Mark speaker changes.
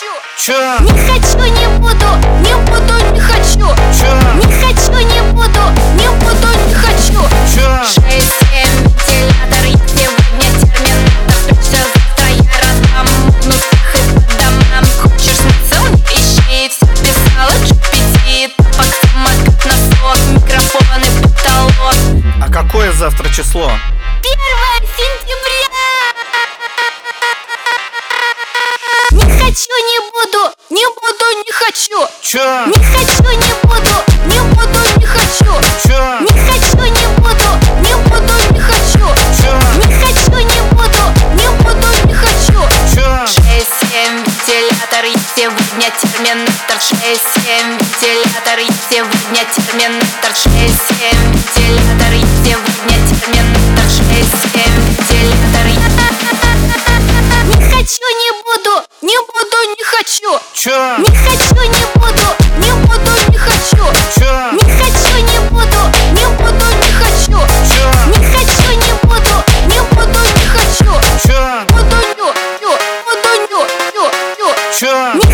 Speaker 1: хочу.
Speaker 2: Чё?
Speaker 1: Не хочу, не буду, не буду, не хочу.
Speaker 2: Чё?
Speaker 1: Не хочу, не буду, не буду, не хочу.
Speaker 2: Чё?
Speaker 1: 6-7 вентилятор, я сегодня терминатор. Прячься, завтра я раздам мутных и по домам. Хочешь смысл, не ищи, все писала GPT. Топок, самокат, носок, микрофон и потолок.
Speaker 2: А какое завтра число?
Speaker 1: 1 сентября. Не хочу, не буду, не буду, не хочу.
Speaker 2: Чё?
Speaker 1: Не хочу, не буду, не буду, не хочу.
Speaker 2: Чё?
Speaker 1: Не хочу, не буду, не буду, не хочу.
Speaker 2: Чё?
Speaker 1: Не хочу, не буду, не буду, не хочу.
Speaker 2: Чё?
Speaker 1: 6-7 вентилятор, я сегодня терминатор. 6-7 вентилятор, я сегодня терминатор. 6-7 вентилятор, я сегодня терминатор. 6-7 вентилятор, не хочу, не буду, не буду, не хочу.
Speaker 2: Чё?
Speaker 1: Не хочу, не буду, не буду, не хочу.
Speaker 2: Чё?
Speaker 1: Не хочу, не буду, не буду, не хочу.
Speaker 2: Чё?
Speaker 1: Не хочу, не буду, не буду, не хочу.
Speaker 2: Чё?
Speaker 1: Буду, ню, ню, буду, ню, ню, ню.
Speaker 2: Чё?
Speaker 1: Не